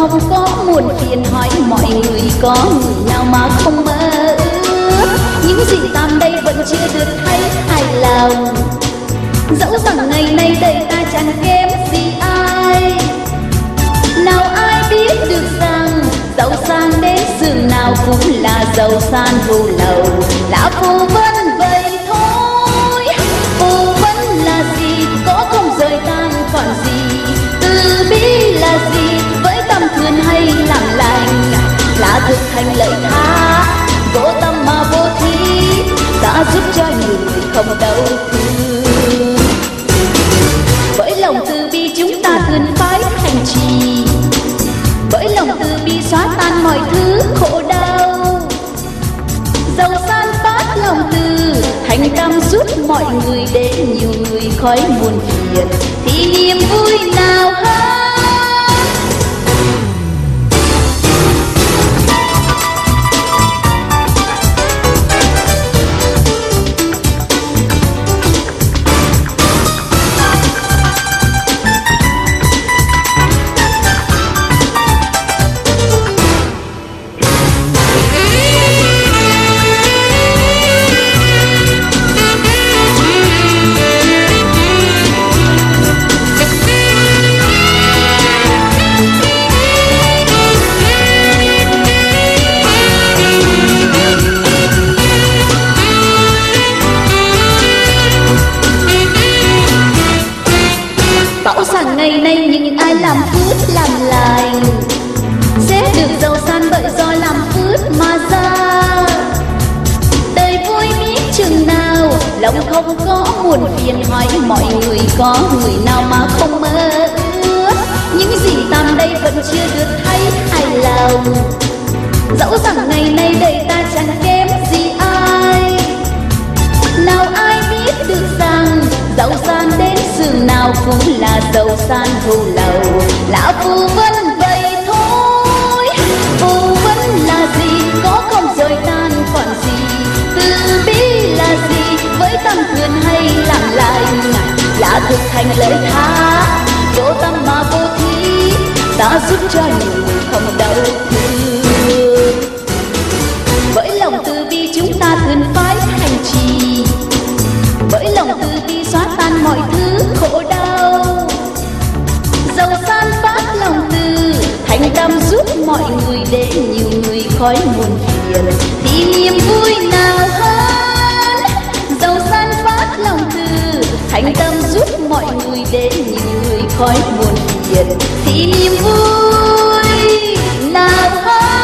không có muôn phiền, hỏi mọi người có người nào mà không mơ ước. Những gì tam đây vẫn chưa được thấy hài lòng, dẫu rằng ngày nay đời ta chẳng kém gì ai. Nào ai biết được rằng giàu sang đến giường nào cũng là giàu san vô lầu, là phù vân vậy thôi. Phù vân là gì, có không rời tan còn gì. Từ bi là gì, với tâm thương hay làm lành, là thực hành lợi tha, vô tâm mà vô thí, đã giúp cho nhiều người không đau thương. Bởi lòng từ bi chúng ta thường phải hành trì, bởi lòng từ bi xóa tan mọi thứ khổ đau. Giàu san phát lòng từ, thành tâm giúp mọi người, để nhiều người khỏi buồn phiền, thì niềm vui nào hơn. Ngày nay những ai làm phước làm lành sẽ được giàu san, bởi do làm phước mà ra. Đời vui biết chừng nào, lòng không có buồn phiền, hỏi mọi người có người nào mà không mơ ước. Những gì tam đây vẫn chưa được thấy hài lòng, dẫu rằng ngày nay đời ta chẳng kém gì ai. Nào ai biết được rằng giàu sang đến giường nào cũng là giàu san vô lầu, là phù vân vậy thôi. Phù vân là gì, có không rồi tan còn gì. Từ bi là gì, với tâm thương hay làm lành, là thực hành lợi tha, vô tâm mà vô thí, đã giúp cho nhiều người không đau thương. Bởi lòng từ bi chúng ta thường phải hành trì, bởi lòng từ bi xóa tan mọi thứ khổ đau. Giàu san phát lòng từ, thành tâm giúp mọi người, để nhiều người khỏi buồn phiền, thì niềm vui nào hơn. Giàu san phát lòng từ, thành tâm giúp mọi người, để nhiều người khỏi buồn phiền, thì niềm vui nào hơn.